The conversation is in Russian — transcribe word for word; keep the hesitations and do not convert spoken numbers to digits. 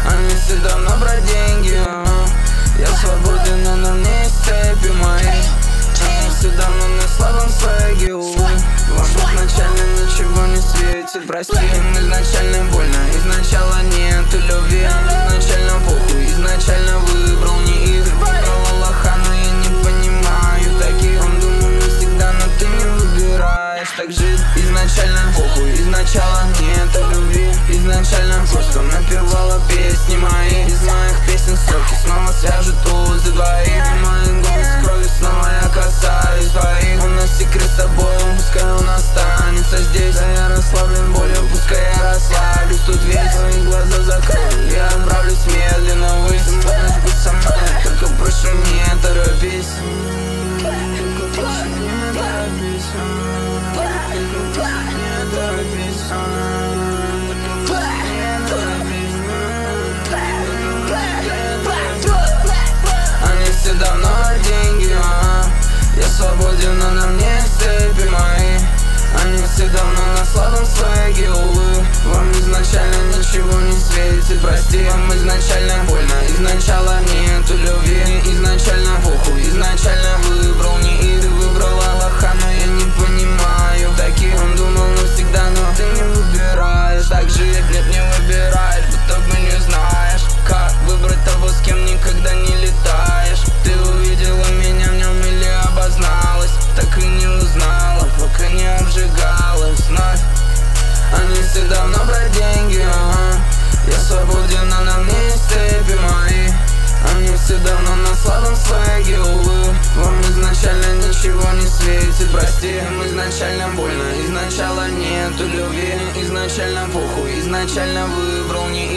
Они все давно про деньги, а. Я свободен, но на мне есть цепи мои. Они все давно на слабом свеге, увы. Вам изначально ничего не светит, прости. Им изначально больно, изначально нету любви. Изначально похуй, изначально выбрал не их. Выбрал Аллаха, но я не понимаю таких. Он думал навсегда, но ты не выбираешь. Так жить изначально похуй, изначально нету любви. Изначально просто напевала песни мои. Из моих песен строки снова свяжут узы двоих. Мои губы с кровью снова я касаюсь твоих. У нас секрет с тобой, пускай он останется здесь. Да я расслаблен болью, пускай я расслаблюсь тут весь. Твои глаза закрою, я отправлюсь медленно ввысь. Ты можешь быть со мной, только прошу не торопись. Только прошу не торопись. Только прошу не торопись. Все давно деньги, а. Я свободен, но на мне цепи мои. Они все давно на слабом свеге, увы. Вам изначально ничего не светит, прости. Вам изначально больно, изначально нету любви. Изначально похуй, изначально выбрал не их. Ты выбрал Аллаха, но я не понимаю таких. Он думал навсегда, но ты не выбираешь. Так жить, нет, не выбираешь, будто бы не знаешь, как выбрать того, с кем никогда не летаешь. Ты увидела меня в нем или обозналась, так и не узнала, пока не обжигалась вновь. Они все давно про деньги, ага. Я свободен, но на мне есть цепи мои. Они все давно на слабом свеге, увы. Вам изначально ничего не светит, прости. Им изначально больно, изначально нету любви. Изначально похуй, изначально выбрал не